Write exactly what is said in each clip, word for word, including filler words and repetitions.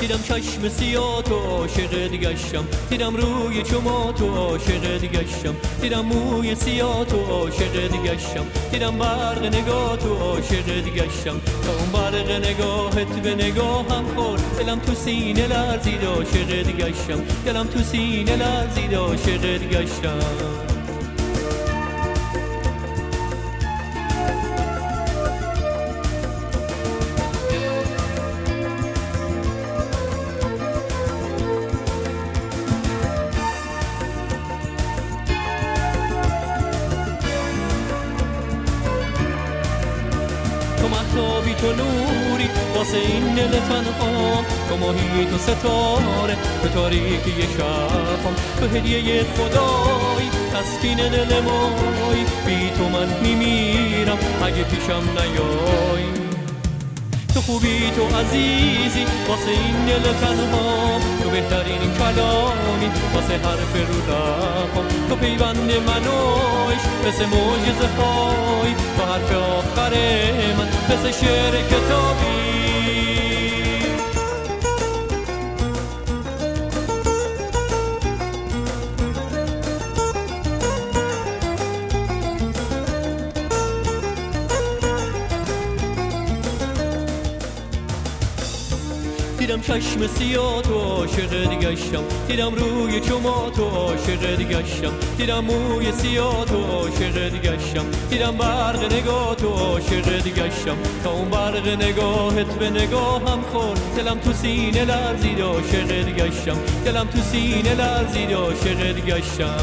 دیدم چشم سیاه تو عاشق دیگشم، دیدم روی چما تو عاشق دیگشم، دیدم موی سیاه تو عاشق دیگشم، دیدم برق نگاه تو عاشق دیگشم. تا اون برق نگاهت به نگاهم خورد، دلم تو سینه لرزید عاشق دیگشم، دلم تو سینه لرزید عاشق دیگشم. تو مهتابی تو نوری واسه این دل تنها، تو ماهی تو ستاره تو تاریکی شبم، تو هدیه خدایی تسکین دل مایی، بی تو من میمیرم اگه پیشم نیایی. تو خوبی تو عزیزی واسه این دل تنها، تو بهترین کلامی واسه حرف رو لبام، تو پیوند منوش مثل معجزه های، تو حرف آخر من مثل شعر کتابی. دیدم چشم سیاه تو عاشق دیگشم، دیدم روی چما تو عاشق دیگشم، دیدم موی سیاه تو عاشق دیگشم، دیدم برق نگاه تو عاشق دیگشم. تا اون برق نگاهت به نگاهم خورد، دلم تو سینه لرزید عاشق دیگشم، دلم تو سینه لرزید عاشق دیگشم.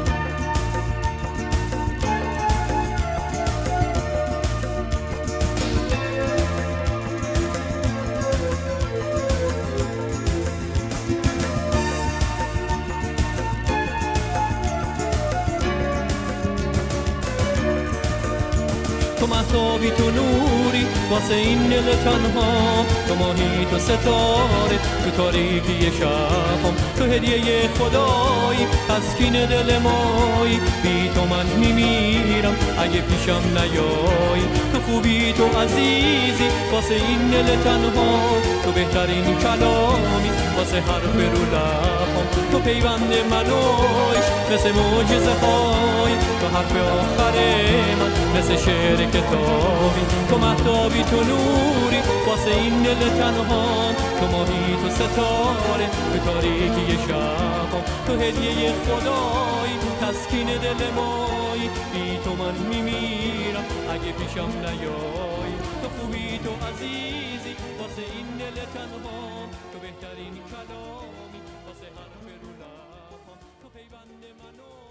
تو مهتابی تو نوری واسه این دل تنها، تو ماهی تو ستاره تو تاریکی شبم، تو هدیه خدایی تسکین دل مایی، بی تو من میمیرم اگه پیشم نیایی. تو خوبی تو عزیزی واسه این دل تنها، تو بهترین کلامی واسه حرف رو لبام، تو پیوند منوش مثل معجزه های، تو حرف آخر من مثل شعر کتابی. تو مهتابی تو نوری واسه این دل تنها، تو ماهی تو ستاره تو تاریکی شبم، تو هدیه خدایی تسکین دل مایی، بی تو من میمیرم اگه پیشم نیایی. تو خوبی تو عزیزی واسه این دل تنها، تو بهترین کلامی واسه حرف رو لبام، تو پیوند منو